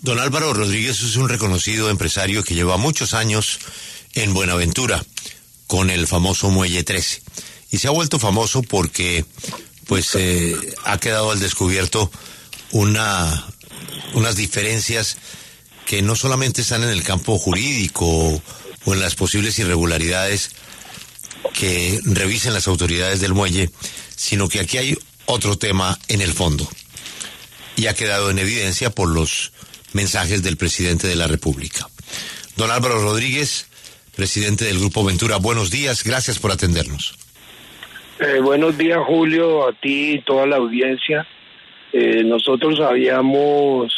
Don Álvaro Rodríguez es un reconocido empresario que lleva muchos años en Buenaventura con el famoso Muelle 13 y se ha vuelto famoso porque ha quedado al descubierto unas diferencias que no solamente están en el campo jurídico o en las posibles irregularidades que revisen las autoridades del muelle, sino que aquí hay otro tema en el fondo y ha quedado en evidencia por los mensajes del presidente de la República. Don Álvaro Rodríguez, presidente del Grupo Ventura, buenos días, gracias por atendernos. Buenos días, Julio, a ti y toda la audiencia. Nosotros habíamos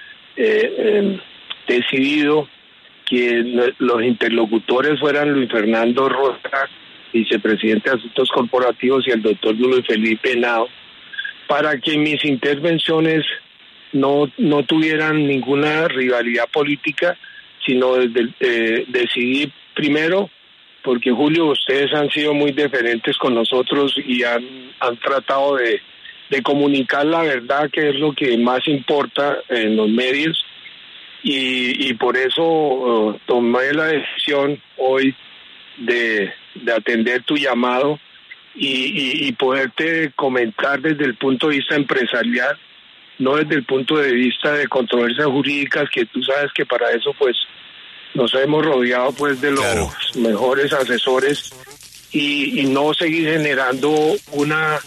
decidido que los interlocutores fueran Luis Fernando Rosa, vicepresidente de Asuntos Corporativos, y el doctor Luis Felipe Henao, para que mis intervenciones no tuvieran ninguna rivalidad política, sino decidí primero, porque Julio, ustedes han sido muy deferentes con nosotros y han tratado de comunicar la verdad, que es lo que más importa en los medios, y por eso tomé la decisión hoy de atender tu llamado y poderte comentar desde el punto de vista empresarial, no desde el punto de vista de controversias jurídicas, que tú sabes que para eso pues nos hemos rodeado pues de los mejores asesores, y no seguir generando una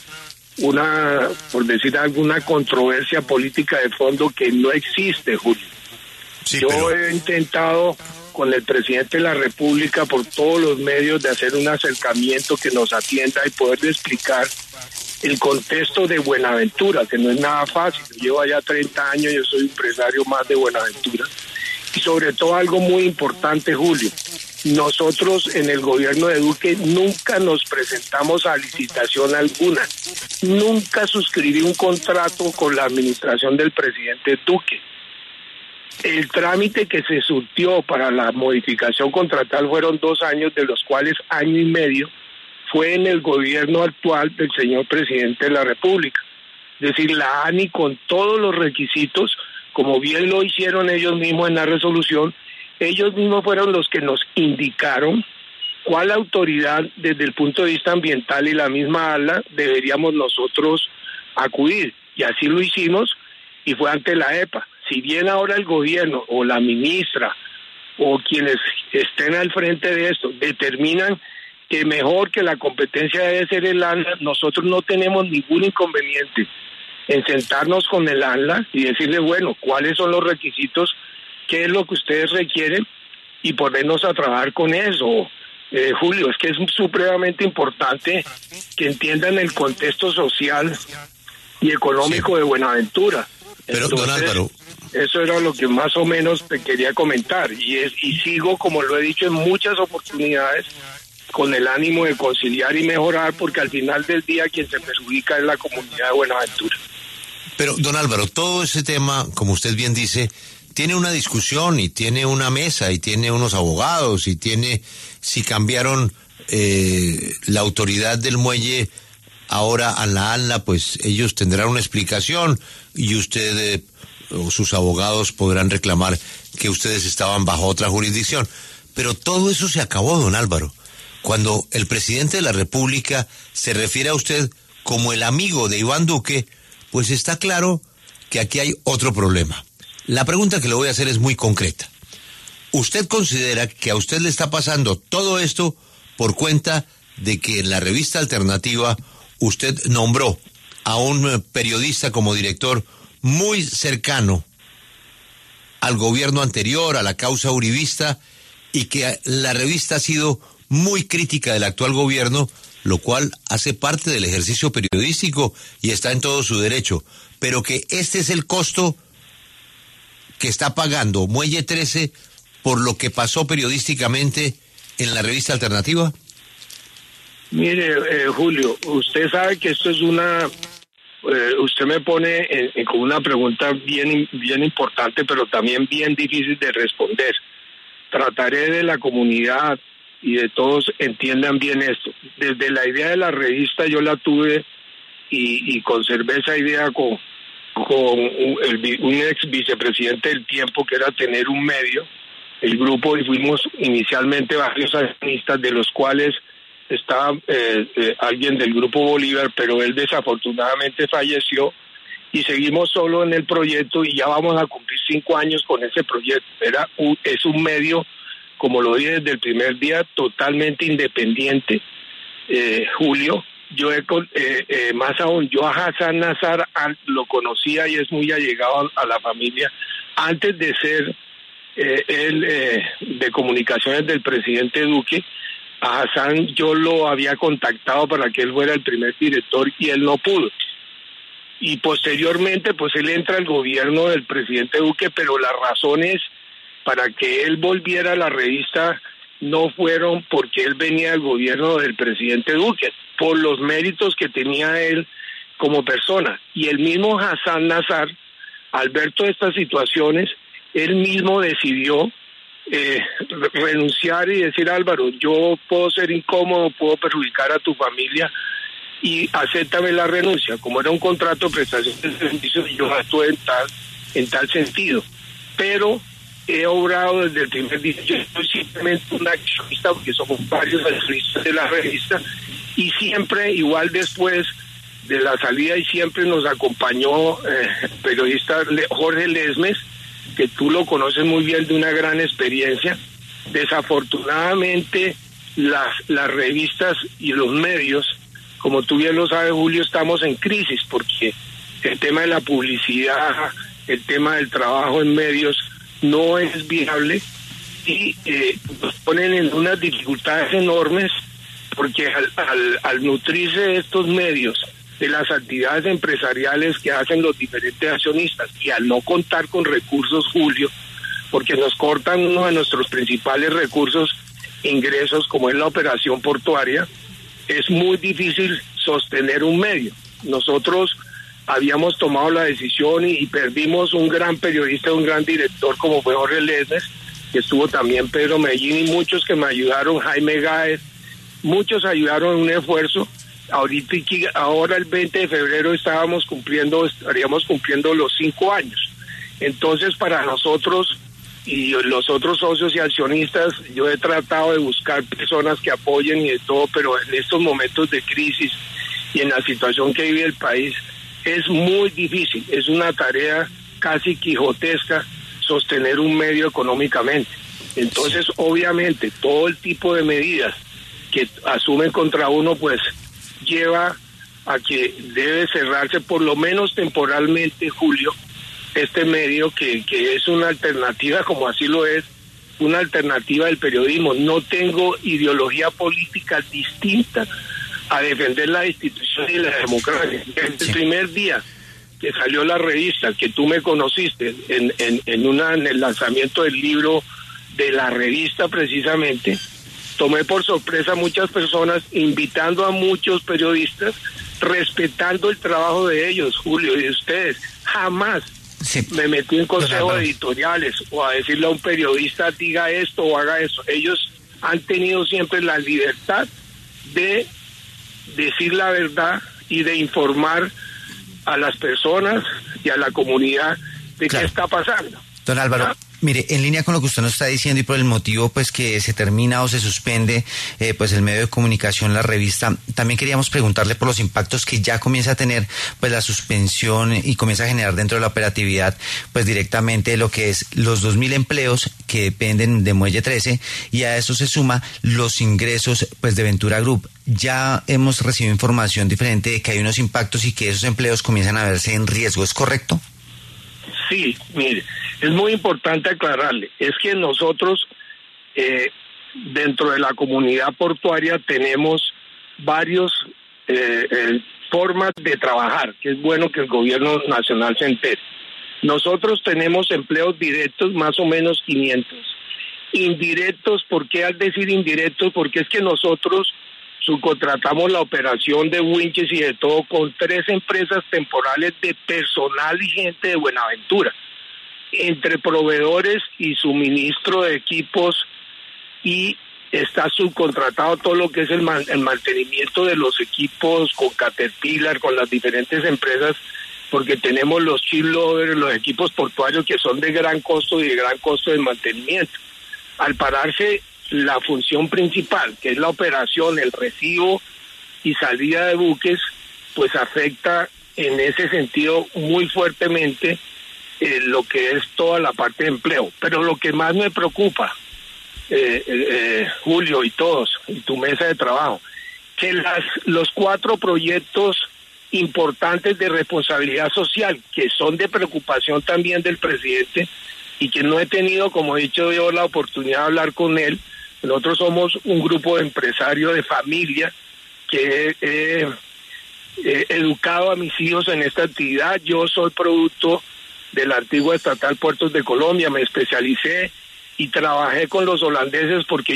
por decir alguna controversia política de fondo que no existe, Julio. Sí, yo he intentado con el presidente de la República por todos los medios de hacer un acercamiento que nos atienda y poderle explicar el contexto de Buenaventura, que no es nada fácil. Yo llevo allá 30 años, yo soy empresario más de Buenaventura. Y sobre todo algo muy importante, Julio, nosotros en el gobierno de Duque nunca nos presentamos a licitación alguna. Nunca suscribí un contrato con la administración del presidente Duque. El trámite que se surtió para la modificación contratal fueron 2 años, de los cuales año y medio fue en el gobierno actual del señor presidente de la República. Es decir, la ANI, con todos los requisitos, como bien lo hicieron ellos mismos en la resolución, ellos mismos fueron los que nos indicaron cuál autoridad desde el punto de vista ambiental y la misma ALA deberíamos nosotros acudir. Y así lo hicimos, y fue ante la EPA. Si bien ahora el gobierno o la ministra o quienes estén al frente de esto determinan que mejor que la competencia debe ser el ANLA, nosotros no tenemos ningún inconveniente en sentarnos con el ANLA y decirle, bueno, cuáles son los requisitos, qué es lo que ustedes requieren, y ponernos a trabajar con eso. Julio, es que es supremamente importante que entiendan el contexto social y económico de Buenaventura. Pero, entonces, don Álvaro, eso era lo que más o menos te quería comentar, y sigo, como lo he dicho en muchas oportunidades, con el ánimo de conciliar y mejorar, porque al final del día quien se perjudica es la comunidad de Buenaventura. Pero, don Álvaro, todo ese tema, como usted bien dice, tiene una discusión y tiene una mesa y tiene unos abogados y tiene, si cambiaron la autoridad del muelle ahora a la ANLA, pues ellos tendrán una explicación y usted o sus abogados podrán reclamar que ustedes estaban bajo otra jurisdicción. Pero todo eso se acabó, don Álvaro. Cuando el presidente de la República se refiere a usted como el amigo de Iván Duque, pues está claro que aquí hay otro problema. La pregunta que le voy a hacer es muy concreta. ¿Usted considera que a usted le está pasando todo esto por cuenta de que en la revista Alternativa usted nombró a un periodista como director muy cercano al gobierno anterior, a la causa uribista, y que la revista ha sido muy crítica del actual gobierno, lo cual hace parte del ejercicio periodístico y está en todo su derecho, pero que este es el costo que está pagando Muelle 13 por lo que pasó periodísticamente en la revista Alternativa? Mire, Julio, usted sabe que esto es usted me pone con una pregunta bien importante, pero también bien difícil de responder. Trataré de la comunidad y de todos entiendan bien esto. Desde la idea de la revista yo la tuve y conservé esa idea con un ex vicepresidente del tiempo, que era tener un medio, el grupo, y fuimos inicialmente varios accionistas, de los cuales estaba alguien del Grupo Bolívar, pero él desafortunadamente falleció, y seguimos solo en el proyecto, y ya vamos a cumplir 5 años con ese proyecto. Es un medio, como lo dije desde el primer día, totalmente independiente, Julio. Yo más aún, yo a Hassan Nazar lo conocía y es muy allegado a la familia. Antes de ser él de comunicaciones del presidente Duque, a Hassan yo lo había contactado para que él fuera el primer director y él no pudo. Y posteriormente pues él entra al gobierno del presidente Duque, pero las razones para que él volviera a la revista no fueron porque él venía del gobierno del presidente Duque, por los méritos que tenía él como persona. Y el mismo Hassan Nazar, al ver todas estas situaciones, él mismo decidió renunciar y decir: Álvaro, yo puedo ser incómodo, puedo perjudicar a tu familia y acéptame la renuncia. Como era un contrato de prestación de servicios, yo actué en tal sentido. Pero he obrado desde el primer día. Yo soy simplemente un accionista, porque somos varios accionistas de la revista, y siempre, igual después de la salida, y siempre nos acompañó el periodista Jorge Lesmes, que tú lo conoces muy bien, de una gran experiencia. Desafortunadamente, las revistas y los medios, como tú bien lo sabes, Julio, estamos en crisis, porque el tema de la publicidad, el tema del trabajo en medios no es viable, y nos ponen en unas dificultades enormes, porque al nutrirse de estos medios, de las actividades empresariales que hacen los diferentes accionistas, y al no contar con recursos, Julio, porque nos cortan uno de nuestros principales recursos, ingresos, como es la operación portuaria, es muy difícil sostener un medio. Nosotros habíamos tomado la decisión y perdimos un gran periodista, un gran director como fue Jorge Lesmes, que estuvo también Pedro Medellín, y muchos que me ayudaron, Jaime Gáez, muchos ayudaron en un esfuerzo. Ahora el 20 de febrero estaríamos cumpliendo los 5 años. Entonces, para nosotros y los otros socios y accionistas, yo he tratado de buscar personas que apoyen y de todo, pero en estos momentos de crisis y en la situación que vive el país, es muy difícil. Es una tarea casi quijotesca sostener un medio económicamente. Entonces, obviamente, todo el tipo de medidas que asumen contra uno, pues lleva a que debe cerrarse, por lo menos temporalmente, Julio, este medio que es una alternativa, como así lo es, una alternativa del periodismo. No tengo ideología política distinta a defender la institución y la democracia. Desde el primer día que salió la revista, que tú me conociste en el lanzamiento del libro de la revista precisamente, tomé por sorpresa a muchas personas, invitando a muchos periodistas, respetando el trabajo de ellos, Julio, y de ustedes. Jamás me metí en consejos editoriales o a decirle a un periodista: diga esto o haga eso. Ellos han tenido siempre la libertad de decir la verdad y de informar a las personas y a la comunidad de qué está pasando. Don Álvaro, mire, en línea con lo que usted nos está diciendo y por el motivo pues que se termina o se suspende pues el medio de comunicación, la revista, también queríamos preguntarle por los impactos que ya comienza a tener pues la suspensión y comienza a generar dentro de la operatividad pues directamente lo que es los 2.000 empleos que dependen de Muelle 13, y a eso se suma los ingresos pues de Ventura Group. Ya hemos recibido información diferente de que hay unos impactos y que esos empleos comienzan a verse en riesgo, ¿es correcto? Sí, mire, es muy importante aclararle, es que nosotros dentro de la comunidad portuaria tenemos varios formas de trabajar, que es bueno que el gobierno nacional se entere. Nosotros tenemos empleos directos, más o menos 500. Indirectos, ¿por qué al decir indirectos? Porque es que nosotros subcontratamos la operación de winches y de todo con 3 empresas temporales de personal y gente de Buenaventura, entre proveedores y suministro de equipos, y está subcontratado todo lo que es el mantenimiento de los equipos con Caterpillar, con las diferentes empresas porque tenemos los chip loaders, los equipos portuarios que son de gran costo y de gran costo de mantenimiento. Al pararse la función principal, que es la operación, el recibo y salida de buques, pues afecta en ese sentido muy fuertemente lo que es toda la parte de empleo. Pero lo que más me preocupa, Julio y todos, y tu mesa de trabajo, que los 4 proyectos importantes de responsabilidad social, que son de preocupación también del presidente, y que no he tenido, como he dicho yo, la oportunidad de hablar con él. Nosotros somos un grupo de empresarios de familia que he educado a mis hijos en esta actividad. Yo soy producto de la antigua estatal Puertos de Colombia, me especialicé y trabajé con los holandeses porque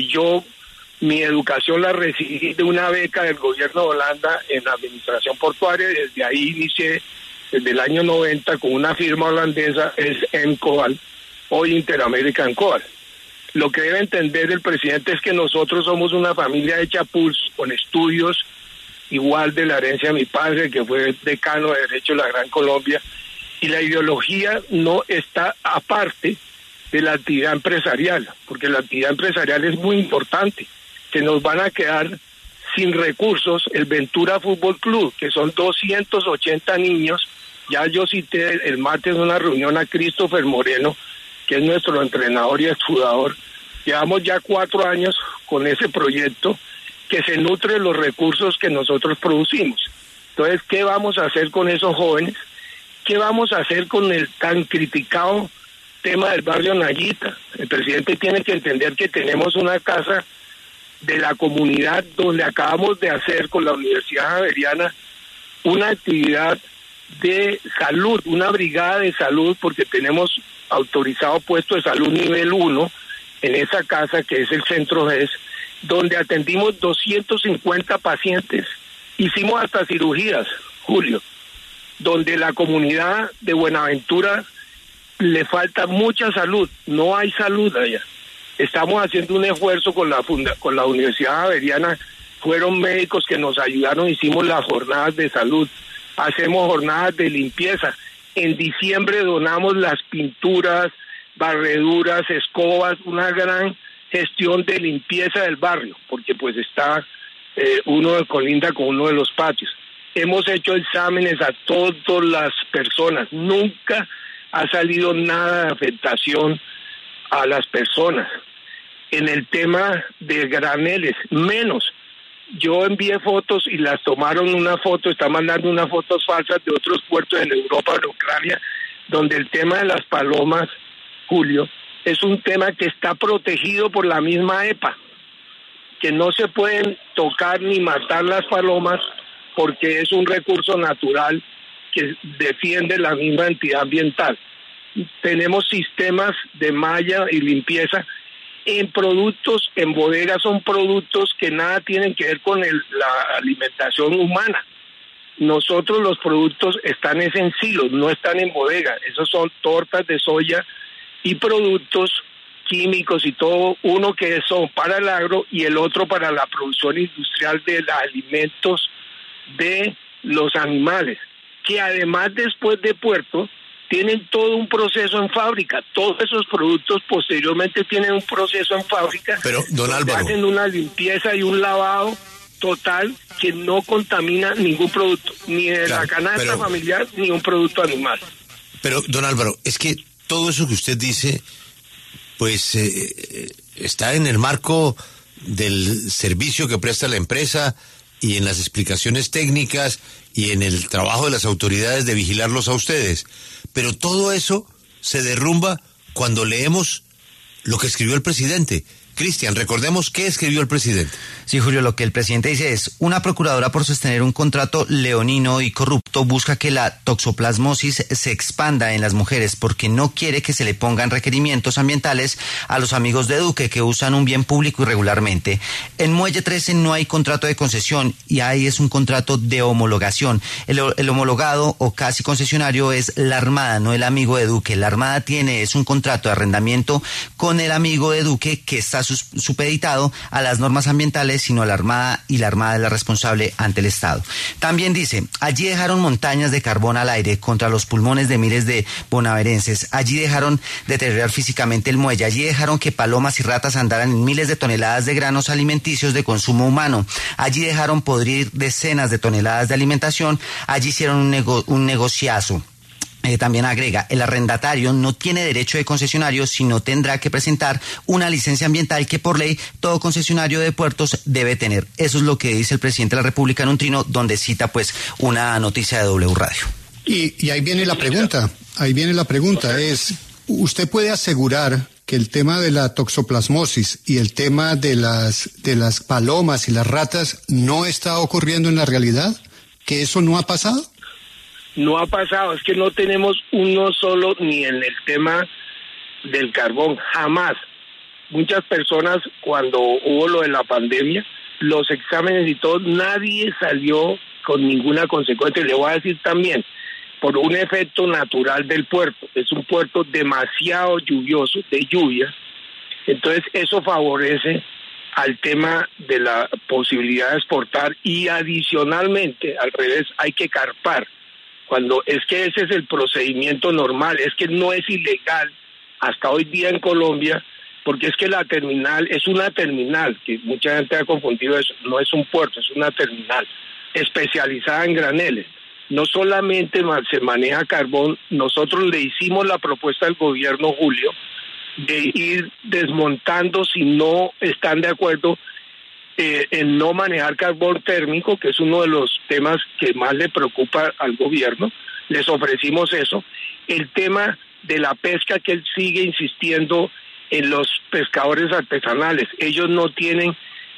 mi educación la recibí de una beca del gobierno de Holanda en la administración portuaria, y desde ahí inicié, desde el año 90, con una firma holandesa, es EMCOAL, hoy Interamerican Coal. Lo que debe entender el presidente es que nosotros somos una familia hecha pulso, con estudios igual de la herencia de mi padre, que fue decano de Derecho de la Gran Colombia, y la ideología no está aparte de la actividad empresarial, porque la actividad empresarial es muy importante. Se nos van a quedar sin recursos el Ventura Fútbol Club, que son 280 niños. Ya yo cité el martes en una reunión a Christopher Moreno, que es nuestro entrenador y exjugador. Llevamos ya 4 años con ese proyecto que se nutre de los recursos que nosotros producimos. Entonces, ¿qué vamos a hacer con esos jóvenes? ¿Qué vamos a hacer con el tan criticado tema del barrio Nayita? El presidente tiene que entender que tenemos una casa de la comunidad donde acabamos de hacer con la Universidad Javeriana una actividad de salud, una brigada de salud, porque tenemos autorizado puesto de salud nivel 1 en esa casa que es el Centro GES, donde atendimos 250 pacientes. Hicimos hasta cirugías, Julio, donde la comunidad de Buenaventura le falta mucha salud, no hay salud allá. Estamos haciendo un esfuerzo con la Universidad Javeriana, fueron médicos que nos ayudaron, hicimos las jornadas de salud, hacemos jornadas de limpieza. En diciembre donamos las pinturas, barreduras, escobas, una gran gestión de limpieza del barrio, porque pues está uno colinda con uno de los patios. Hemos hecho exámenes a todas las personas, nunca ha salido nada de afectación a las personas. En el tema de graneles, menos. Yo envié fotos y las tomaron una foto, están mandando unas fotos falsas de otros puertos en Europa, en Ucrania, donde el tema de las palomas, Julio, es un tema que está protegido por la misma EPA, que no se pueden tocar ni matar las palomas porque es un recurso natural que defiende la misma entidad ambiental. Tenemos sistemas de malla y limpieza en productos, en bodegas, son productos que nada tienen que ver con la alimentación humana. Nosotros los productos están en silos, no están en bodega. Esos son tortas de soya y productos químicos y todo, uno que son para el agro y el otro para la producción industrial de los alimentos de los animales, que además después de puerto tienen todo un proceso en fábrica. Todos esos productos posteriormente tienen un proceso en fábrica. Pero, don Álvaro, hacen una limpieza y un lavado total que no contamina ningún producto, ni de la canasta familiar, ni un producto animal. Pero, don Álvaro, es que todo eso que usted dice, pues está en el marco del servicio que presta la empresa y en las explicaciones técnicas y en el trabajo de las autoridades de vigilarlos a ustedes. Pero todo eso se derrumba cuando leemos lo que escribió el presidente. Cristian, recordemos qué escribió el presidente. Sí, Julio, lo que el presidente dice es: una procuradora, por sostener un contrato leonino y corrupto, busca que la toxoplasmosis se expanda en las mujeres porque no quiere que se le pongan requerimientos ambientales a los amigos de Duque que usan un bien público irregularmente. En Muelle 13 no hay contrato de concesión y ahí es un contrato de homologación. El homologado o casi concesionario es la Armada, no el amigo de Duque. La Armada es un contrato de arrendamiento con el amigo de Duque que está supeditado a las normas ambientales, sino la Armada, y la Armada es la responsable ante el Estado. También dice, allí dejaron montañas de carbón al aire contra los pulmones de miles de bonaerenses, allí dejaron deteriorar físicamente el muelle, allí dejaron que palomas y ratas andaran en miles de toneladas de granos alimenticios de consumo humano, allí dejaron podrir decenas de toneladas de alimentación, allí hicieron un negociazo. También agrega, el arrendatario no tiene derecho de concesionario, sino tendrá que presentar una licencia ambiental que por ley todo concesionario de puertos debe tener. Eso es lo que dice el presidente de la República en un trino donde cita pues una noticia de W Radio. Y ahí viene la pregunta, es, ¿usted puede asegurar que el tema de la toxoplasmosis y el tema de las palomas y las ratas no está ocurriendo en la realidad? ¿Que eso no ha pasado? No ha pasado, es que no tenemos uno solo ni en el tema del carbón, jamás. Muchas personas, cuando hubo lo de la pandemia, los exámenes y todo, nadie salió con ninguna consecuencia. Le voy a decir también, por un efecto natural del puerto, es un puerto demasiado lluvioso, de lluvia, entonces eso favorece al tema de la posibilidad de exportar, y adicionalmente, al revés, hay que carpar. Cuando es que ese es el procedimiento normal, es que no es ilegal hasta hoy día en Colombia, porque es que la terminal es una terminal, que mucha gente ha confundido eso, no es un puerto, es una terminal especializada en graneles. No solamente se maneja carbón, nosotros le hicimos la propuesta al gobierno, Julio, de ir desmontando, si no están de acuerdo, en no manejar carbón térmico, que es uno de los temas que más le preocupa al gobierno. Les ofrecimos eso. El tema de la pesca, que él sigue insistiendo en los pescadores artesanales. Ellos no tienen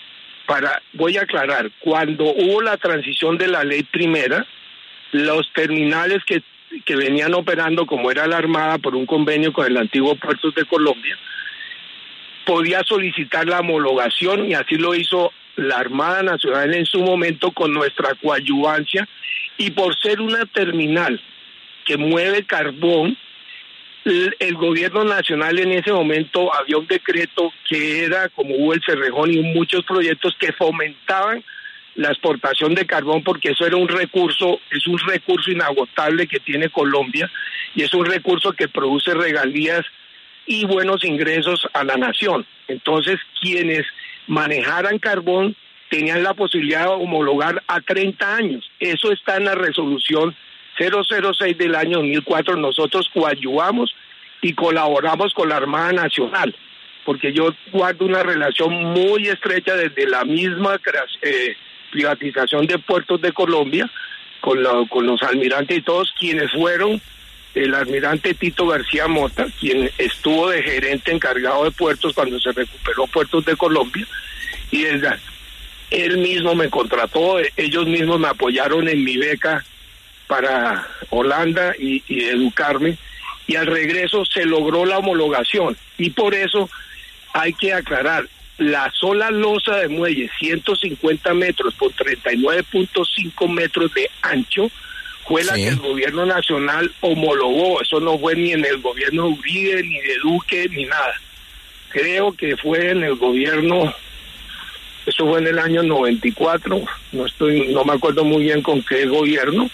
voy a aclarar, cuando hubo la transición de la ley primera, los terminales que venían operando, como era la Armada, por un convenio con el antiguo Puertos de Colombia, podía solicitar la homologación, y así lo hizo la Armada Nacional en su momento con nuestra coadyuvancia, y por ser una terminal que mueve carbón, el gobierno nacional en ese momento había un decreto que era, como hubo el Cerrejón y muchos proyectos que fomentaban la exportación de carbón, porque eso era es un recurso inagotable que tiene Colombia, y es un recurso que produce regalías y buenos ingresos a la nación. Entonces, quienes manejaran carbón tenían la posibilidad de homologar a 30 años. Eso está en la resolución 006 del año 2004. Nosotros coadyuvamos y colaboramos con la Armada Nacional, porque yo guardo una relación muy estrecha desde la misma privatización de Puertos de Colombia con los almirantes y todos, quienes fueron el almirante Tito García Mota, quien estuvo de gerente encargado de puertos cuando se recuperó Puertos de Colombia, y él mismo me contrató, ellos mismos me apoyaron en mi beca para Holanda y educarme, y al regreso se logró la homologación, y por eso hay que aclarar, la sola losa de muelle, 150 metros por 39.5 metros de ancho, fue la que el gobierno nacional homologó. Eso no fue ni en el gobierno de Uribe, ni de Duque, ni nada. Creo que fue en el gobierno, eso fue en el año 94, no me acuerdo muy bien con qué gobierno,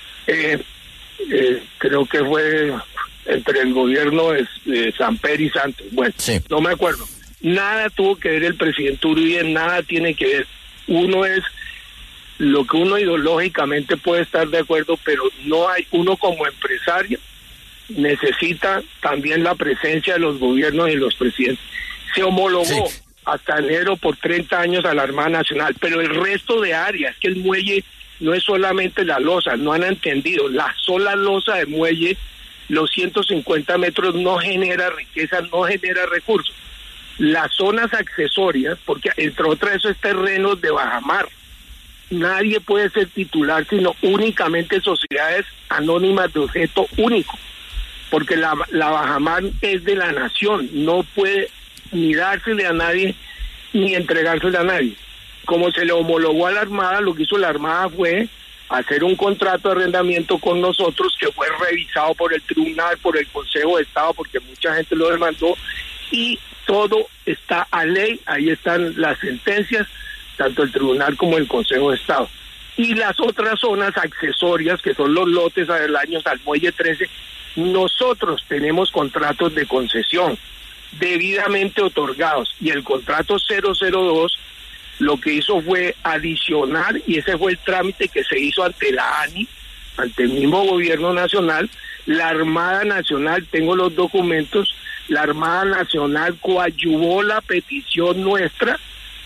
creo que fue entre el gobierno de Samper y Santos, bueno, no me acuerdo. Nada tuvo que ver el presidente Uribe, nada tiene que ver. Uno es lo que uno ideológicamente puede estar de acuerdo, pero no hay, uno como empresario necesita también la presencia de los gobiernos y de los presidentes. Se homologó hasta enero por 30 años a la Armada Nacional, pero el resto de áreas, que el muelle no es solamente la losa, no han entendido, la sola losa de muelle, los 150 metros no genera riqueza, no genera recursos. Las zonas accesorias, porque entre otras eso es terrenos de bajamar, nadie puede ser titular sino únicamente sociedades anónimas de objeto único, porque la bajamar es de la nación, no puede ni dársele a nadie ni entregársele a nadie. Como se le homologó a la Armada, lo que hizo la Armada fue hacer un contrato de arrendamiento con nosotros que fue revisado por el tribunal, por el Consejo de Estado, porque mucha gente lo demandó, y todo está a ley, ahí están las sentencias, tanto el tribunal como el Consejo de Estado. Y las otras zonas accesorias, que son los lotes aledaños al Muelle 13, nosotros tenemos contratos de concesión debidamente otorgados, y el contrato 002 lo que hizo fue adicionar, y ese fue el trámite que se hizo ante la ANI, ante el mismo gobierno nacional. La Armada Nacional, tengo los documentos, la Armada Nacional coadyuvó la petición nuestra,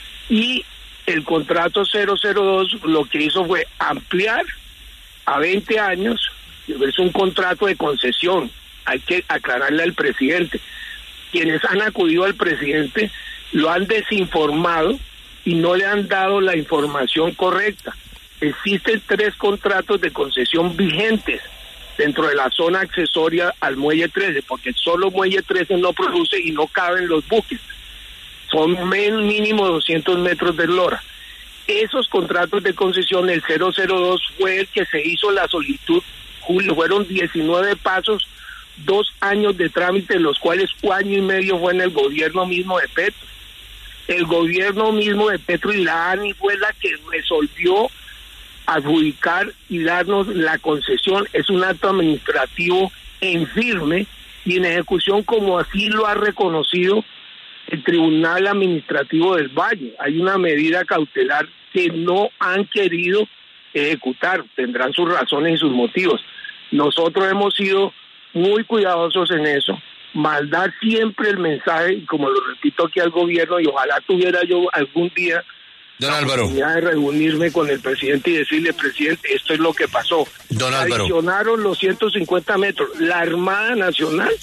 y el contrato 002 lo que hizo fue ampliar a 20 años, es un contrato de concesión, hay que aclararle al presidente. Quienes han acudido al presidente lo han desinformado y no le han dado la información correcta. Existen 3 contratos de concesión vigentes dentro de la zona accesoria al Muelle 13, porque solo Muelle 13 no produce y no caben los buques. Son mínimo 200 metros de eslora. Esos contratos de concesión, el 002 fue el que se hizo la solicitud, Julio, fueron 19 pasos, 2 años de trámite, los cuales 1 año y medio fue en el gobierno mismo de Petro. El gobierno mismo de Petro y la ANI fue la que resolvió adjudicar y darnos la concesión. Es un acto administrativo en firme y en ejecución, como así lo ha reconocido el Tribunal Administrativo del Valle. Hay una medida cautelar que no han querido ejecutar, tendrán sus razones y sus motivos. Nosotros hemos sido muy cuidadosos en eso, mandar siempre el mensaje, y como lo repito aquí al gobierno, y ojalá tuviera yo algún día Don Álvaro, la oportunidad de reunirme con el presidente y decirle: presidente, esto es lo que pasó. Don Álvaro, adicionaron los 150 metros. La Armada Nacional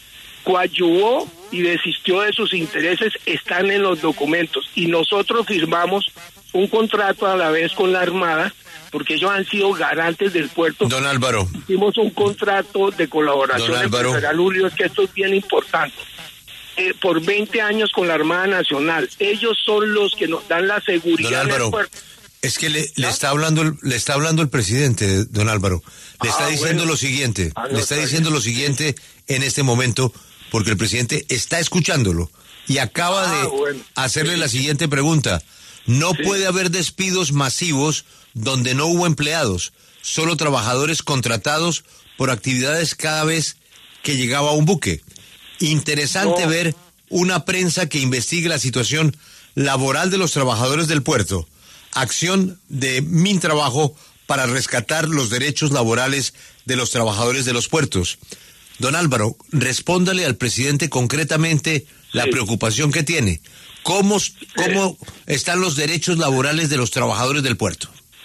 coadyuvó y desistió de sus intereses, están en los documentos, y nosotros firmamos un contrato a la vez con la Armada, porque ellos han sido garantes del puerto. Don Álvaro, hicimos un contrato de colaboración empresarial, Julio, es que esto es bien importante, por 20 años con la Armada Nacional. Ellos son los que nos dan la seguridad. Don Álvaro, del puerto. es que le está hablando el presidente, don Álvaro. Le está diciendo lo siguiente, le está diciendo lo siguiente en este momento, porque el presidente está escuchándolo y acaba de hacerle la siguiente pregunta. No puede haber despidos masivos donde no hubo empleados, solo trabajadores contratados por actividades cada vez que llegaba un buque. Interesante ver una prensa que investigue la situación laboral de los trabajadores del puerto. Acción de Mintrabajo para rescatar los derechos laborales de los trabajadores de los puertos. Don Álvaro, respóndale al presidente concretamente la preocupación que tiene. ¿Cómo están los derechos laborales de los trabajadores del puerto?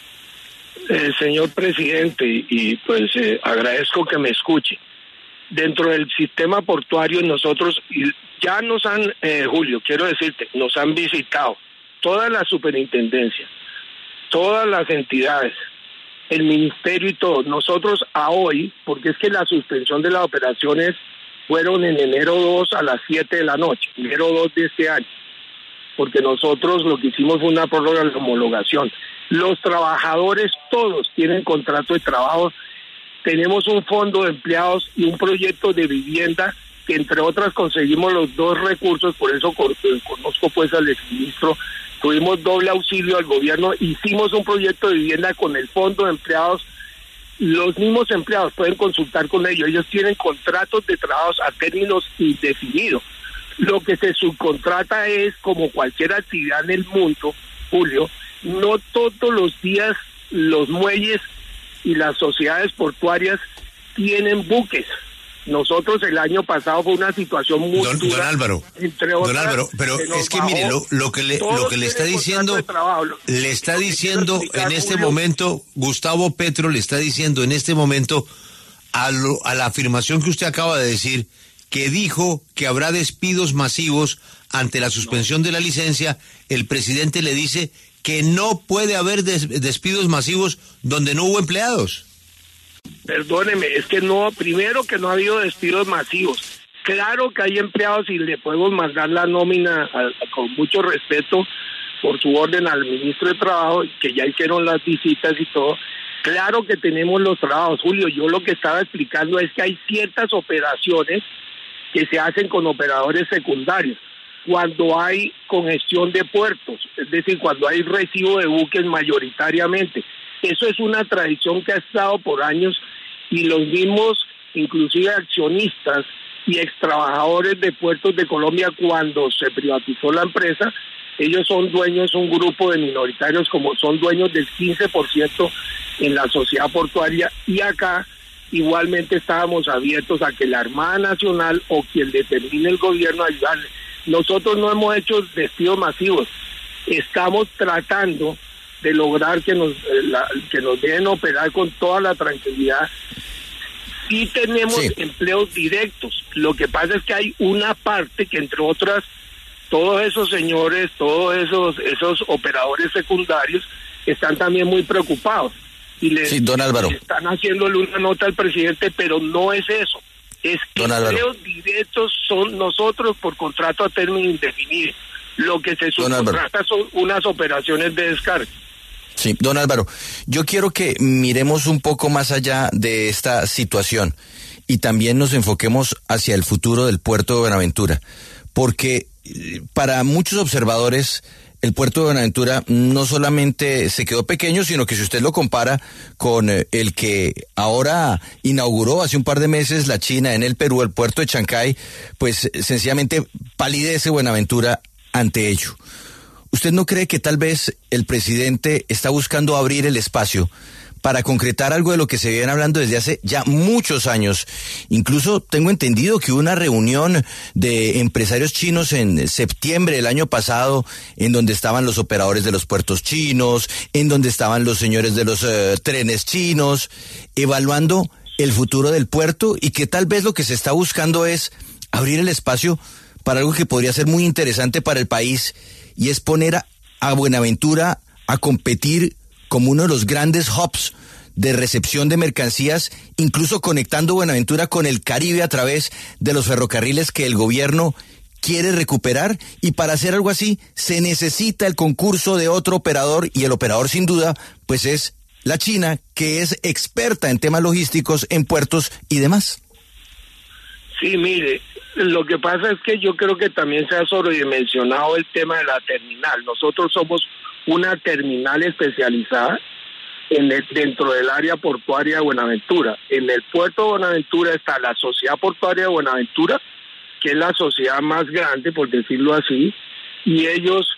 Señor presidente, y pues agradezco que me escuche. Dentro del sistema portuario nosotros ya nos han, Julio, quiero decirte, nos han visitado todas las superintendencias, todas las entidades, el ministerio y todo. Nosotros a hoy, porque es que la suspensión de las operaciones fueron en enero 2 a las 7 de la noche, enero 2 de este año, porque nosotros lo que hicimos fue una prórroga de homologación. Los trabajadores todos tienen contrato de trabajo, tenemos un fondo de empleados y un proyecto de vivienda que entre otras conseguimos los 2 recursos, por eso conozco pues al exministro, tuvimos doble auxilio al gobierno, hicimos un proyecto de vivienda con el fondo de empleados. Los mismos empleados pueden consultar con ellos tienen contratos de trabajo a términos indefinidos. Lo que se subcontrata es, como cualquier actividad en el mundo, Julio, no todos los días los muelles y las sociedades portuarias tienen buques. Nosotros el año pasado fue una situación muy dura. Don Álvaro, entre otras, don Álvaro, pero es que mire, lo que le está diciendo, le está diciendo en este Julio, momento, Gustavo Petro le está diciendo en este momento a la afirmación que usted acaba de decir, que dijo que habrá despidos masivos ante la suspensión de la licencia. El presidente le dice que no puede haber despidos masivos donde no hubo empleados. Perdóneme, es que no, primero que no ha habido despidos masivos. Claro que hay empleados y le podemos mandar la nómina con mucho respeto por su orden al ministro de Trabajo, que ya hicieron las visitas y todo. Claro que tenemos los trabajos, Julio. Yo lo que estaba explicando es que hay ciertas operaciones que se hacen con operadores secundarios, cuando hay congestión de puertos, es decir, cuando hay recibo de buques mayoritariamente. Eso es una tradición que ha estado por años y los mismos, inclusive accionistas y extrabajadores de Puertos de Colombia, cuando se privatizó la empresa, ellos son dueños, un grupo de minoritarios, como son dueños del 15% en la sociedad portuaria, y acá igualmente estábamos abiertos a que la Armada Nacional o quien determine el gobierno ayudarle. Nosotros no hemos hecho despidos masivos, estamos tratando de lograr que nos dejen operar con toda la tranquilidad. Sí tenemos empleos directos, lo que pasa es que hay una parte que, entre otras, todos esos señores, todos esos operadores secundarios están también muy preocupados y don Álvaro, están haciéndole una nota al presidente, pero no es eso, es que empleos directos son nosotros por contrato a término indefinido. Lo que se subcontrata son unas operaciones de descarga. Sí, don Álvaro, yo quiero que miremos un poco más allá de esta situación y también nos enfoquemos hacia el futuro del puerto de Buenaventura, porque para muchos observadores el puerto de Buenaventura no solamente se quedó pequeño, sino que si usted lo compara con el que ahora inauguró hace un par de meses la China en el Perú, el puerto de Chancay, pues sencillamente palidece Buenaventura ante ello. ¿Usted no cree que tal vez el presidente está buscando abrir el espacio para concretar algo de lo que se viene hablando desde hace ya muchos años? Incluso tengo entendido que hubo una reunión de empresarios chinos en septiembre del año pasado, en donde estaban los operadores de los puertos chinos, en donde estaban los señores de los trenes chinos, evaluando el futuro del puerto, y que tal vez lo que se está buscando es abrir el espacio para algo que podría ser muy interesante para el país, y es poner a Buenaventura a competir como uno de los grandes hubs de recepción de mercancías, incluso conectando Buenaventura con el Caribe a través de los ferrocarriles que el gobierno quiere recuperar. Y para hacer algo así se necesita el concurso de otro operador, y el operador sin duda pues es la China, que es experta en temas logísticos, en puertos y demás. Sí, mire, lo que pasa es que yo creo que también se ha sobredimensionado el tema de la terminal. Nosotros somos una terminal especializada dentro del área portuaria de Buenaventura. En el puerto de Buenaventura está la Sociedad Portuaria de Buenaventura, que es la sociedad más grande, por decirlo así, y ellos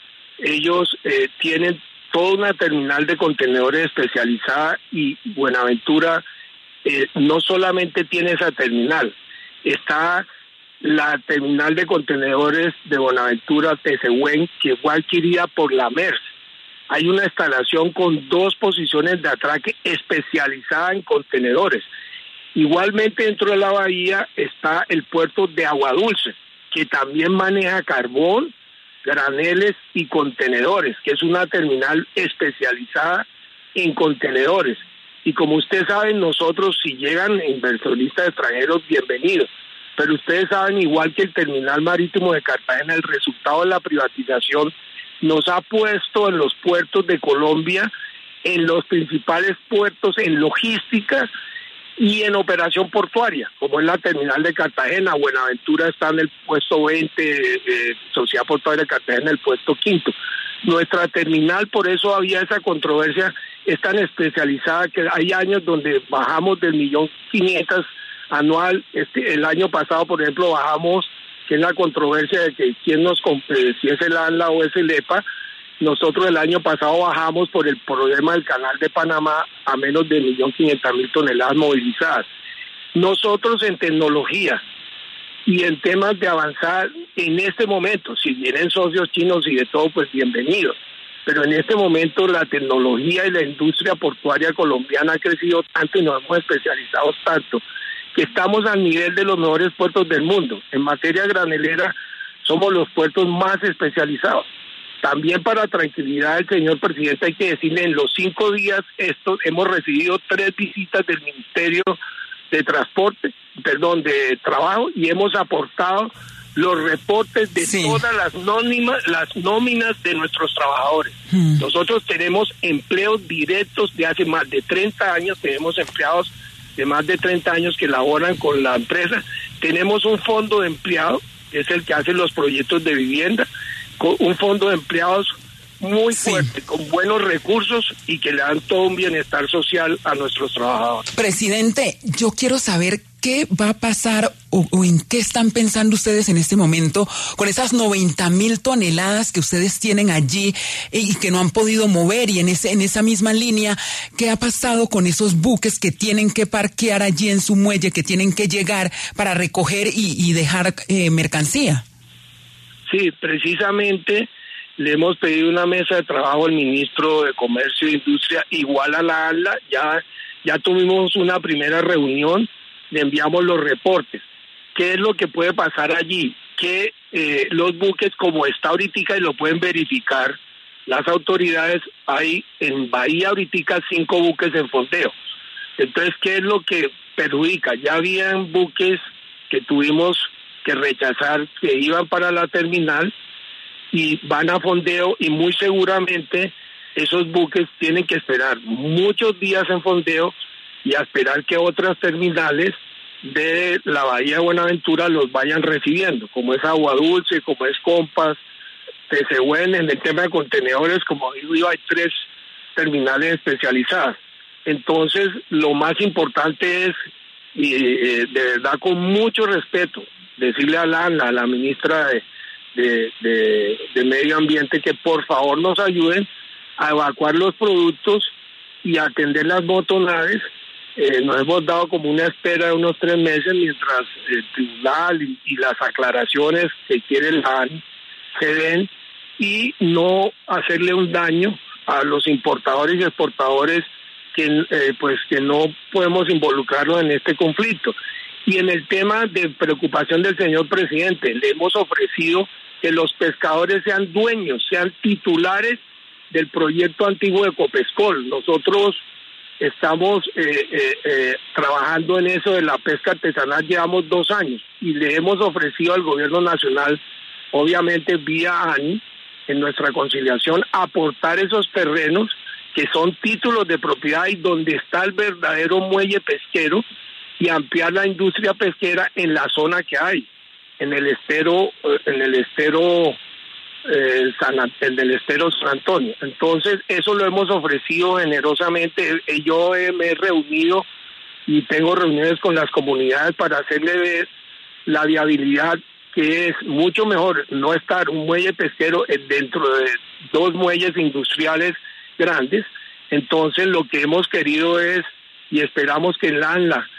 tienen toda una terminal de contenedores especializada, y Buenaventura no solamente tiene esa terminal, está la terminal de contenedores de Buenaventura Tesehuen, que fue adquirida por la Maersk. Hay una instalación con 2 posiciones de atraque especializada en contenedores. Igualmente dentro de la bahía está el puerto de Aguadulce, que también maneja carbón, graneles y contenedores, que es una terminal especializada en contenedores. Y como ustedes saben, nosotros, si llegan inversionistas extranjeros, bienvenidos. Pero ustedes saben, igual que el terminal marítimo de Cartagena, el resultado de la privatización nos ha puesto en los puertos de Colombia, en los principales puertos, en logística y en operación portuaria, como es la terminal de Cartagena. Buenaventura está en el puesto 20, Sociedad Portuaria de Cartagena en el puesto 5. Nuestra terminal, por eso había esa controversia, es tan especializada que hay años donde bajamos del 1.500.000 anual. El año pasado, por ejemplo, bajamos, que es la controversia de que quién nos compre, si es el ANLA o es el EPA. Nosotros el año pasado bajamos por el problema del Canal de Panamá a menos de 1.500.000 toneladas movilizadas. Nosotros en tecnología y en temas de avanzar en este momento, si vienen socios chinos y de todo, pues bienvenidos. Pero en este momento la tecnología y la industria portuaria colombiana ha crecido tanto y nos hemos especializado tanto que estamos al nivel de los mejores puertos del mundo. En materia granelera somos los puertos más especializados. También, para tranquilidad del señor presidente, hay que decirle, en los 5 días estos hemos recibido 3 visitas del Ministerio de Trabajo, y hemos aportado los reportes de todas las nóminas de nuestros trabajadores. Nosotros tenemos empleos directos de hace más de 30 años, tenemos empleados de más de 30 años que laboran con la empresa, Tenemos un fondo de empleados, que es el que hace los proyectos de vivienda, con un fondo de empleados muy fuerte, con buenos recursos y que le dan todo un bienestar social a nuestros trabajadores. Presidente, yo quiero saber qué va a pasar o en qué están pensando ustedes en este momento con esas 90,000 toneladas que ustedes tienen allí y que no han podido mover, y en esa misma línea, ¿qué ha pasado con esos buques que tienen que parquear allí en su muelle, que tienen que llegar para recoger y dejar mercancía? Sí, precisamente le hemos pedido una mesa de trabajo al ministro de Comercio e Industria igual a la ANLA. Ya tuvimos una primera reunión, le enviamos los reportes. ¿Qué es lo que puede pasar allí? Que los buques, como está ahorita y lo pueden verificar las autoridades, hay en Bahía ahorita 5 buques en fondeo. Entonces, ¿qué es lo que perjudica? Ya habían buques que tuvimos que rechazar, que iban para la terminal y van a fondeo, y muy seguramente esos buques tienen que esperar muchos días en fondeo y a esperar que otras terminales de la Bahía de Buenaventura los vayan recibiendo, como es Agua Dulce, como es Compas, Tesehuen. En el tema de contenedores, como digo yo, hay 3 terminales especializadas. Entonces, lo más importante es, de verdad, con mucho respeto, decirle a la ministra de Medio Ambiente que por favor nos ayuden a evacuar los productos y a atender las motonaves. Nos hemos dado como una espera de unos 3 meses mientras el tribunal y las aclaraciones que quiere la ANI se den, y no hacerle un daño a los importadores y exportadores que no podemos involucrarlos en este conflicto. Y en el tema de preocupación del señor presidente, le hemos ofrecido que los pescadores sean dueños, sean titulares del proyecto antiguo de Copescol. Nosotros estamos trabajando en eso de la pesca artesanal, llevamos 2 años, y le hemos ofrecido al gobierno nacional, obviamente vía ANI, en nuestra conciliación, aportar esos terrenos que son títulos de propiedad y donde está el verdadero muelle pesquero, y ampliar la industria pesquera en la zona que hay, en el estero San Antonio. Entonces, eso lo hemos ofrecido generosamente. Yo me he reunido y tengo reuniones con las comunidades para hacerle ver la viabilidad, que es mucho mejor no estar un muelle pesquero dentro de 2 muelles industriales grandes. Entonces, lo que hemos querido es, y esperamos que el ANLA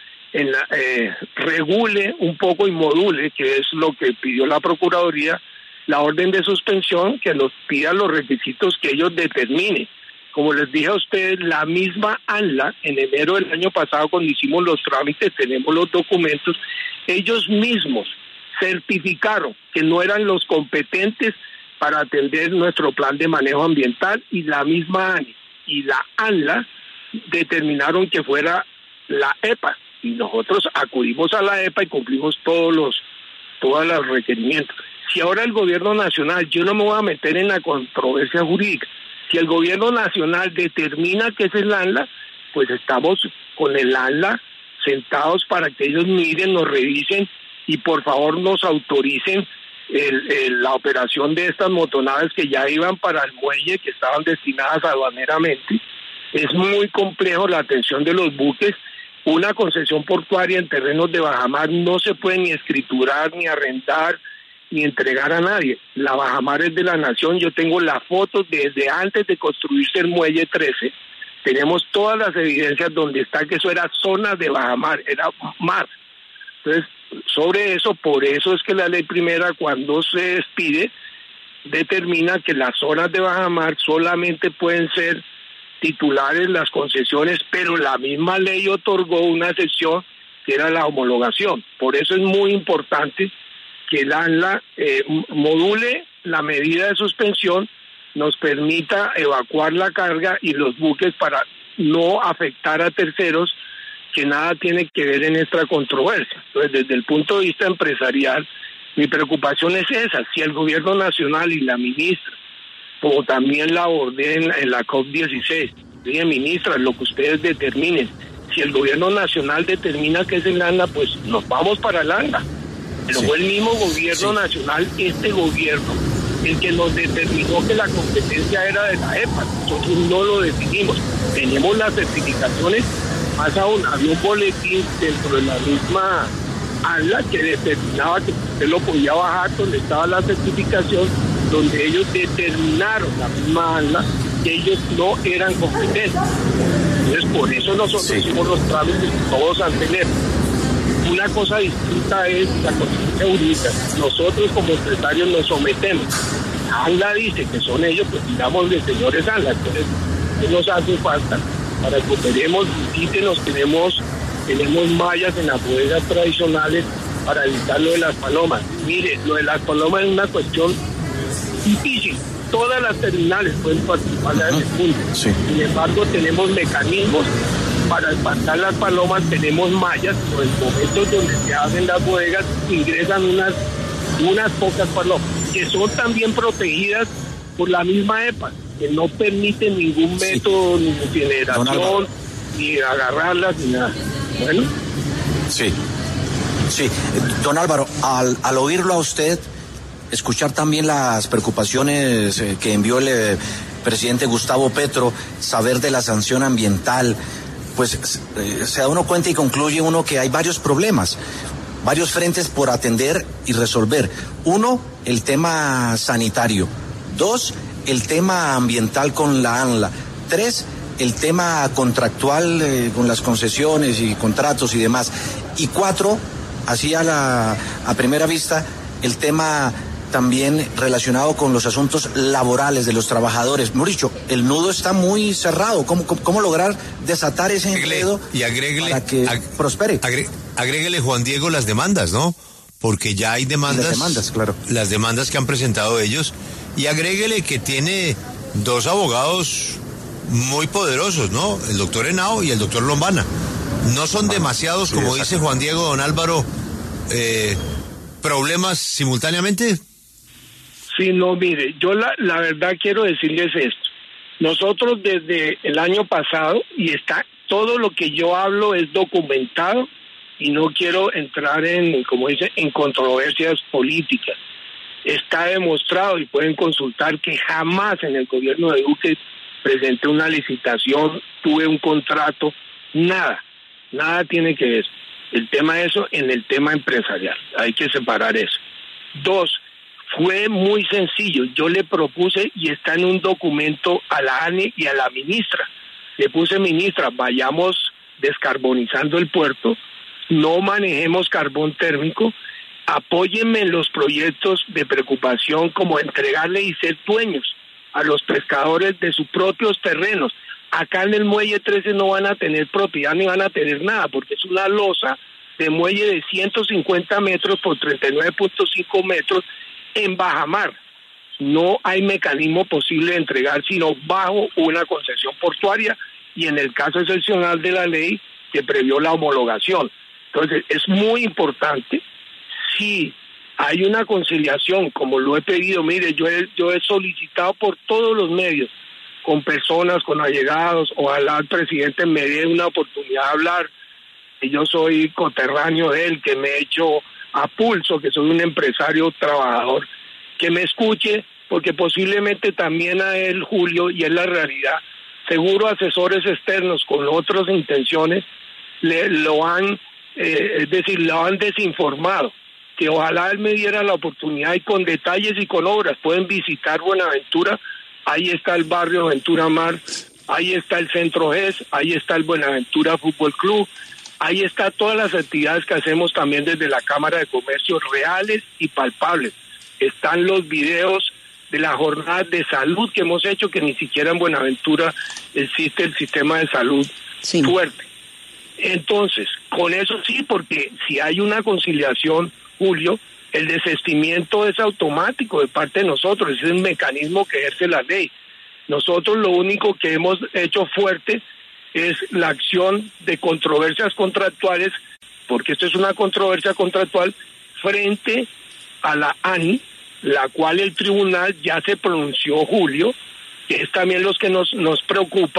regule un poco y module, que es lo que pidió la Procuraduría, la orden de suspensión, que nos pida los requisitos que ellos determinen. Como les dije a ustedes, la misma ANLA, en enero del año pasado, cuando hicimos los trámites, tenemos los documentos, ellos mismos certificaron que no eran los competentes para atender nuestro plan de manejo ambiental, y la misma ANI y la ANLA determinaron que fuera la EPA, y nosotros acudimos a la EPA y cumplimos todos los requerimientos. Si ahora el gobierno nacional, yo no me voy a meter en la controversia jurídica, si el gobierno nacional determina que es el ANLA, pues estamos con el ANLA sentados para que ellos miren, nos revisen y por favor nos autoricen la operación de estas motonaves que ya iban para el muelle, que estaban destinadas aduaneramente. Es muy complejo la atención de los buques. Una concesión portuaria en terrenos de bajamar no se puede ni escriturar, ni arrendar, ni entregar a nadie. La bajamar es de la nación. Yo tengo las fotos desde antes de construirse el muelle 13. Tenemos todas las evidencias donde está que eso era zona de bajamar, era mar. Entonces, sobre eso, por eso es que la ley primera, cuando se despide, determina que las zonas de bajamar solamente pueden ser titulares las concesiones, pero la misma ley otorgó una excepción que era la homologación. Por eso es muy importante que el ANLA module la medida de suspensión, nos permita evacuar la carga y los buques para no afectar a terceros que nada tiene que ver en esta controversia. Entonces, desde el punto de vista empresarial, mi preocupación es esa. Si el gobierno nacional y la ministra, como también la abordé en la COP16, dije, ministra, lo que ustedes determinen, Si el gobierno nacional determina que es el ANLA, pues nos vamos para el ANLA. Pero fue el mismo gobierno nacional, este gobierno, el que nos determinó que la competencia era de la EPA. Nosotros no lo definimos. Tenemos las certificaciones, más aún, había un boletín dentro de la misma ANLA que determinaba que usted lo podía bajar, donde estaba la certificación, donde ellos determinaron, la misma ANLA, que ellos no eran competentes. Entonces, por eso nosotros hicimos los trámites que todos han tenido. Una cosa distinta es la conciencia jurídica. Nosotros como empresarios nos sometemos. ANLA dice que son ellos, pues digamos de señores ANLA. Entonces, ¿qué nos hace falta? Para que operemos, visítenos, tenemos mallas en las bodegas tradicionales para evitar lo de las palomas. Mire, lo de las palomas es una cuestión difícil. Todas las terminales pueden participar en ese punto. Sí. Sin embargo, tenemos mecanismos para espantar las palomas, tenemos mallas, pero en momentos donde se hacen las bodegas ingresan unas pocas palomas, que son también protegidas por la misma EPA, que no permite ningún método, ni incineración, ni agarrarlas, ni nada. Bueno. Sí. Don Álvaro, al oírlo a usted, escuchar también las preocupaciones que envió el presidente Gustavo Petro, saber de la sanción ambiental, pues se da uno cuenta y concluye uno que hay varios problemas, varios frentes por atender y resolver. Uno, el tema sanitario. Dos, el tema ambiental con la ANLA. Tres, el tema contractual con las concesiones y contratos y demás. Y cuatro, así a primera vista, el tema también relacionado con los asuntos laborales de los trabajadores. Mejor dicho, el nudo está muy cerrado. ¿Cómo lograr desatar ese enredo para que prospere? Agréguele, Juan Diego, las demandas, ¿no? Porque ya hay demandas. Las demandas, claro. Las demandas que han presentado ellos. Y agréguele que tiene dos abogados muy poderosos, ¿no? El doctor Henao y el doctor Lombana. No son demasiados, como dice Juan Diego, don Álvaro, problemas simultáneamente. Sí, no, mire, yo la verdad quiero decirles esto. Nosotros desde el año pasado, y está todo lo que yo hablo es documentado, y no quiero entrar en, como dice, en controversias políticas. Está demostrado y pueden consultar que jamás en el gobierno de Duque presenté una licitación, tuve un contrato, nada tiene que ver. El tema de eso en el tema empresarial, hay que separar eso. Dos, fue muy sencillo, yo le propuse y está en un documento a la ANE y a la ministra. Le puse, ministra, vayamos descarbonizando el puerto, no manejemos carbón térmico, apóyenme en los proyectos de preocupación como entregarle y ser dueños a los pescadores de sus propios terrenos. Acá en el muelle 13 no van a tener propiedad ni van a tener nada, porque es una losa de muelle de 150 metros por 39.5 metros en bajamar. No hay mecanismo posible de entregar sino bajo una concesión portuaria y en el caso excepcional de la ley que previó la homologación. Entonces es muy importante, si hay una conciliación como lo he pedido, mire, yo he solicitado por todos los medios, con personas, con allegados, ojalá el presidente me dé una oportunidad de hablar, que yo soy coterráneo de él, que me he hecho a pulso, que soy un empresario trabajador, que me escuche, porque posiblemente también a él, Julio, y es la realidad, seguro asesores externos con otras intenciones lo han desinformado, que ojalá él me diera la oportunidad y con detalles y con obras, pueden visitar Buenaventura, ahí está el barrio Ventura Mar, ahí está el Centro GES, ahí está el Buenaventura Fútbol Club, ahí está todas las actividades que hacemos también desde la Cámara de Comercio, reales y palpables. Están los videos de la jornada de salud que hemos hecho, que ni siquiera en Buenaventura existe el sistema de salud fuerte. Entonces, con eso sí, porque si hay una conciliación, Julio, el desistimiento es automático de parte de nosotros, es el mecanismo que ejerce la ley. Nosotros lo único que hemos hecho fuerte es la acción de controversias contractuales, porque esto es una controversia contractual frente a la ANI, la cual el tribunal ya se pronunció, Julio, que es también los que nos preocupa,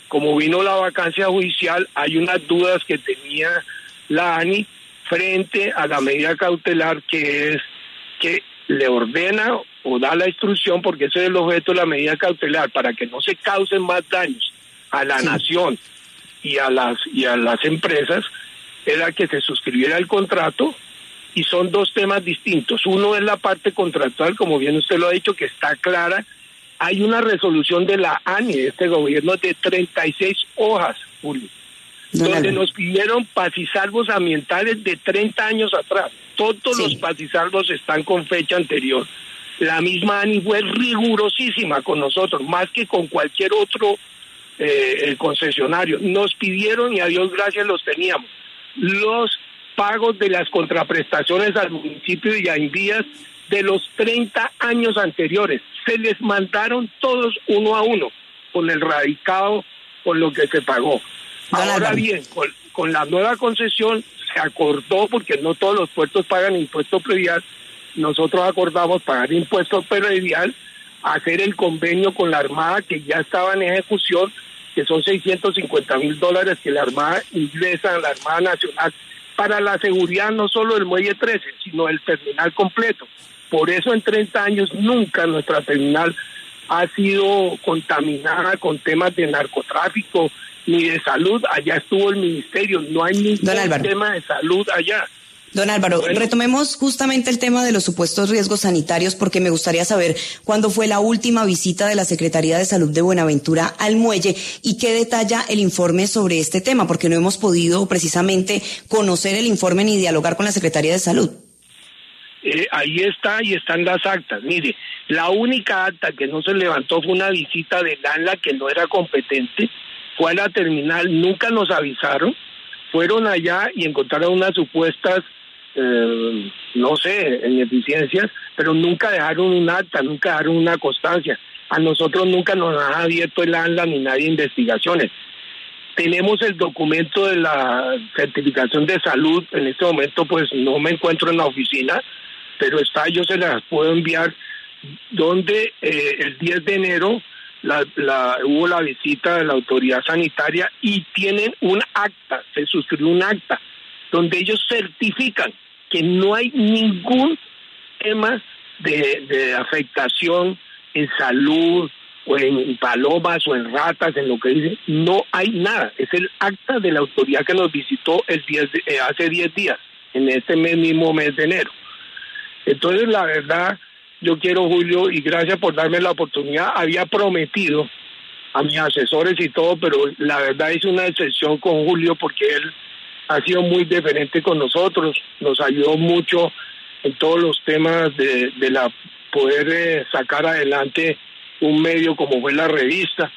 como vino la vacancia judicial, hay unas dudas que tenía la ANI frente a la medida cautelar, que es que le ordena o da la instrucción, porque ese es el objeto de la medida cautelar, para que no se causen más daños a la nación y a las empresas, era que se suscribiera el contrato. Y son dos temas distintos. Uno es la parte contractual, como bien usted lo ha dicho, que está clara. Hay una resolución de la ANI, de este gobierno, de 36 hojas, Julio, donde nos pidieron pacisalvos ambientales de 30 años atrás. Todos los pacisalvos están con fecha anterior. La misma ANI fue rigurosísima con nosotros, más que con cualquier otro concesionario. Nos pidieron, y a Dios gracias los teníamos, los pagos de las contraprestaciones al municipio y a Invías de los 30 años anteriores. Se les mandaron todos uno a uno, con el radicado, con lo que se pagó. Ahora bien, con la nueva concesión se acordó, porque no todos los puertos pagan impuesto predial, nosotros acordamos pagar impuesto predial, hacer el convenio con la Armada, que ya estaba en ejecución, que son $650,000 que la Armada ingresa, la Armada Nacional, para la seguridad no solo del Muelle 13, sino del terminal completo. Por eso en 30 años nunca nuestra terminal ha sido contaminada con temas de narcotráfico ni de salud. Allá estuvo el ministerio, no hay ningún tema de salud allá. Don Álvaro, retomemos justamente el tema de los supuestos riesgos sanitarios, porque me gustaría saber cuándo fue la última visita de la Secretaría de Salud de Buenaventura al muelle y qué detalla el informe sobre este tema, porque no hemos podido precisamente conocer el informe ni dialogar con la Secretaría de Salud. Ahí está, y están las actas. Mire, la única acta que no se levantó fue una visita de ANLA que no era competente, fue a la terminal, nunca nos avisaron, fueron allá y encontraron unas supuestas no sé, ineficiencias, pero nunca dejaron un acta, nunca dejaron una constancia. A nosotros nunca nos ha abierto el ANLA ni nadie investigaciones. Tenemos el documento de la certificación de salud, en este momento pues no me encuentro en la oficina, pero está, yo se las puedo enviar, donde el 10 de enero hubo la visita de la autoridad sanitaria y tienen un acta, se suscribió un acta, donde ellos certifican que no hay ningún tema de afectación en salud o en palomas o en ratas, en lo que dicen, no hay nada. Es el acta de la autoridad que nos visitó hace 10 días, en este mismo mes de enero. Entonces, la verdad, yo quiero, Julio, y gracias por darme la oportunidad, había prometido a mis asesores y todo, pero la verdad hice una excepción con Julio porque él ha sido muy deferente con nosotros, nos ayudó mucho en todos los temas de poder sacar adelante un medio como fue la revista,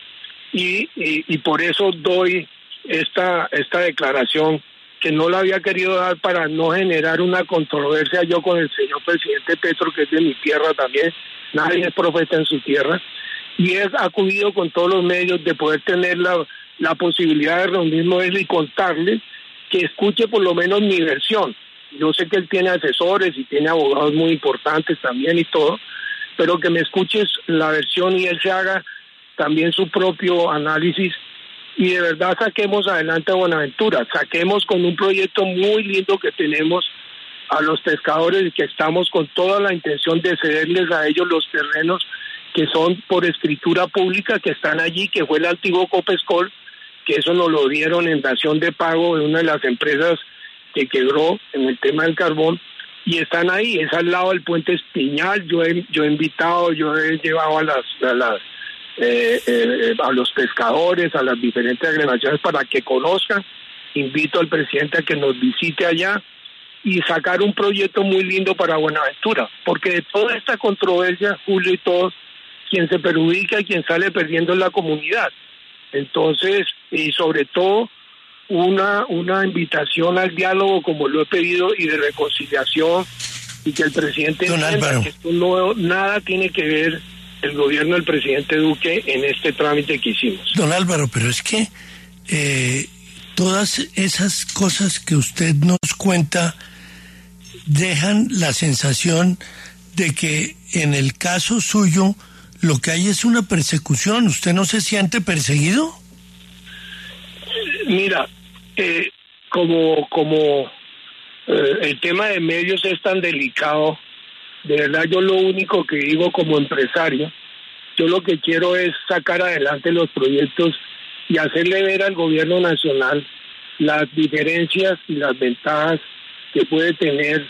y por eso doy esta declaración, que no la había querido dar para no generar una controversia yo con el señor presidente Petro, que es de mi tierra también, nadie es profeta en su tierra, y he acudido con todos los medios de poder tener la posibilidad de reunirnos y contarle, que escuche por lo menos mi versión. Yo sé que él tiene asesores y tiene abogados muy importantes también y todo, pero que me escuches la versión y él se haga también su propio análisis, y de verdad saquemos adelante a Buenaventura, saquemos con un proyecto muy lindo que tenemos a los pescadores, y que estamos con toda la intención de cederles a ellos los terrenos que son por escritura pública, que están allí, que fue el antiguo Copescol, que eso nos lo dieron en dación de pago de una de las empresas que quebró en el tema del carbón, y están ahí, es al lado del puente Espiñal. Yo he invitado, yo he llevado a los pescadores, a las diferentes agremiaciones para que conozcan. Invito al presidente a que nos visite allá y sacar un proyecto muy lindo para Buenaventura, porque de toda esta controversia, Julio y todos, quien se perjudica y quien sale perdiendo es la comunidad. Entonces, y sobre todo, una invitación al diálogo, como lo he pedido, y de reconciliación, y que el presidente entienda que esto nada tiene que ver el gobierno del presidente Duque en este trámite que hicimos. Don Álvaro, pero es que todas esas cosas que usted nos cuenta dejan la sensación de que en el caso suyo lo que hay es una persecución. ¿Usted no se siente perseguido? Mira, como el tema de medios es tan delicado, de verdad yo lo único que digo como empresario, yo lo que quiero es sacar adelante los proyectos y hacerle ver al gobierno nacional las diferencias y las ventajas que puede tener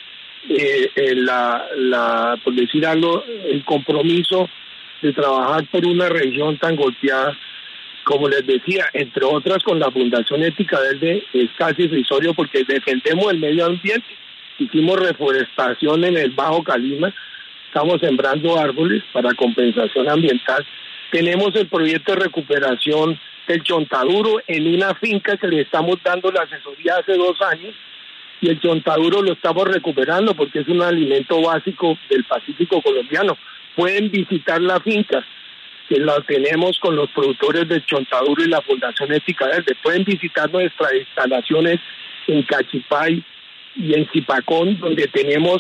por decir algo, el compromiso de trabajar por una región tan golpeada. Como les decía, entre otras con la Fundación Ética Verde es casi irrisorio porque defendemos el medio ambiente, hicimos reforestación en el Bajo Calima, estamos sembrando árboles para compensación ambiental, tenemos el proyecto de recuperación del chontaduro en una finca que le estamos dando la asesoría hace 2 años, y el chontaduro lo estamos recuperando porque es un alimento básico del Pacífico colombiano. Pueden visitar la finca, que la tenemos con los productores del chontaduro y la Fundación Ética Verde. Pueden visitar nuestras instalaciones en Cachipay y en Zipacón, donde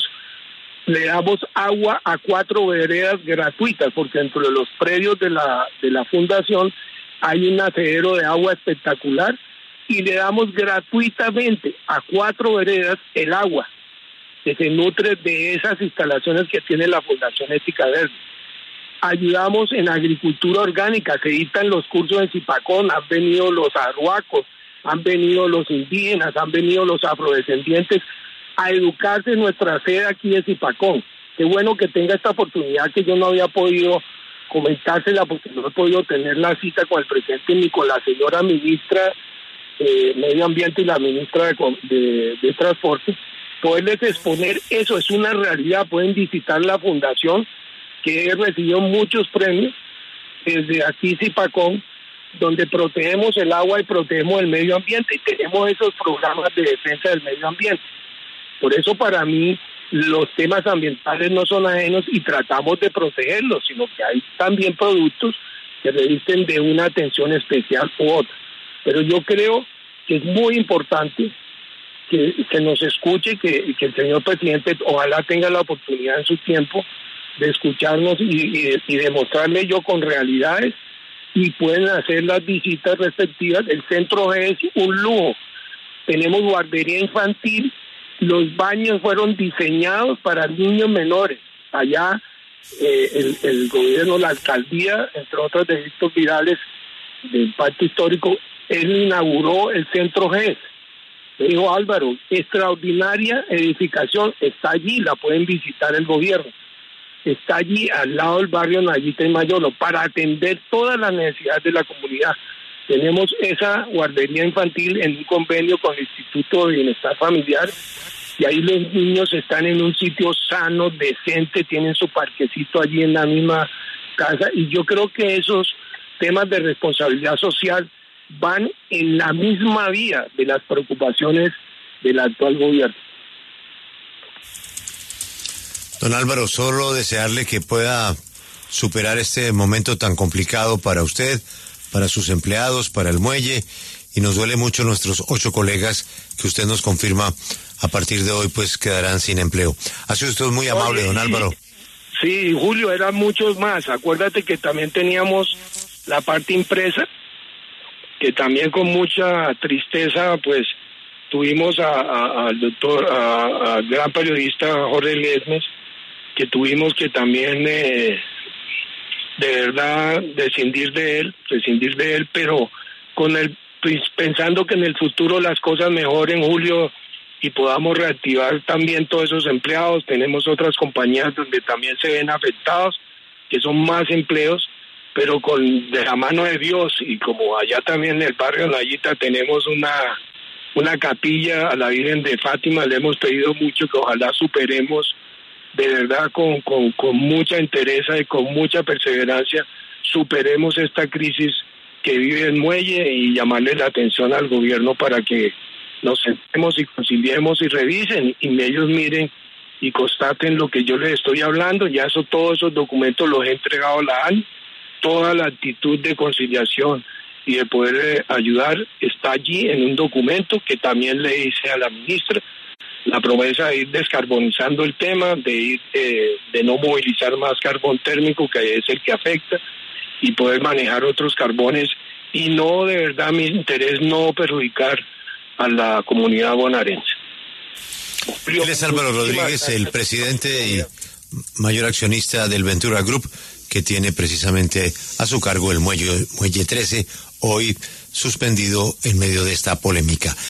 le damos agua a 4 veredas gratuitas, porque dentro de los predios de la fundación hay un nacedero de agua espectacular y le damos gratuitamente a 4 veredas el agua que se nutre de esas instalaciones que tiene la Fundación Ética Verde. Ayudamos en agricultura orgánica, se dictan los cursos en Zipacón, han venido los arhuacos, han venido los indígenas, han venido los afrodescendientes a educarse en nuestra sede aquí de Zipacón. Qué bueno que tenga esta oportunidad que yo no había podido comentársela porque no he podido tener la cita con el presidente ni con la señora ministra Medio Ambiente y la ministra de Transporte, poderles exponer eso, es una realidad. Pueden visitar la fundación que he recibido muchos premios desde aquí Zipacón, donde protegemos el agua y protegemos el medio ambiente y tenemos esos programas de defensa del medio ambiente. Por eso para mí los temas ambientales no son ajenos y tratamos de protegerlos, sino que hay también productos que revisten de una atención especial u otra. Pero yo creo que es muy importante que nos escuche, que el señor presidente ojalá tenga la oportunidad en su tiempo de escucharnos y demostrarle yo con realidades, y pueden hacer las visitas respectivas. El centro G es un lujo, tenemos guardería infantil, los baños fueron diseñados para niños menores. Allá el gobierno, la alcaldía, entre otros delitos virales del Pacto Histórico, él inauguró el centro G. Me dijo Álvaro, extraordinaria edificación, está allí, la pueden visitar el gobierno. Está allí al lado del barrio Nayita y Mayolo para atender todas las necesidades de la comunidad. Tenemos esa guardería infantil en un convenio con el Instituto de Bienestar Familiar y ahí los niños están en un sitio sano, decente, tienen su parquecito allí en la misma casa, y yo creo que esos temas de responsabilidad social van en la misma vía de las preocupaciones del actual gobierno. Don Álvaro, solo desearle que pueda superar este momento tan complicado para usted, para sus empleados, para el muelle, y nos duele mucho nuestros 8 colegas que usted nos confirma a partir de hoy pues quedarán sin empleo. Ha sido usted muy amable, don Álvaro. Sí, Julio, eran muchos más. Acuérdate que también teníamos la parte impresa, que también con mucha tristeza pues tuvimos al doctor, al gran periodista Jorge Lesmes, que tuvimos que también de verdad prescindir de él, pero con pensando que en el futuro las cosas mejoren, Julio, y podamos reactivar también todos esos empleados. Tenemos otras compañías donde también se ven afectados, que son más empleos, pero de la mano de Dios, y como allá también en el barrio Nayita tenemos una capilla a la Virgen de Fátima, le hemos pedido mucho que ojalá superemos de verdad con mucha entereza y con mucha perseverancia, superemos esta crisis que vive el muelle, y llamarle la atención al gobierno para que nos sentemos y conciliemos y revisen y ellos miren y constaten lo que yo les estoy hablando. Ya todos esos documentos los he entregado a la ANI, toda la actitud de conciliación y de poder ayudar está allí en un documento que también le hice a la ministra, la promesa de ir descarbonizando el tema, de no movilizar más carbón térmico, que es el que afecta, y poder manejar otros carbones y no, de verdad, mi interés no perjudicar a la comunidad bonaerense. Él es Álvaro Rodríguez, el presidente y mayor accionista del Ventura Group, que tiene precisamente a su cargo el muelle 13, hoy suspendido en medio de esta polémica.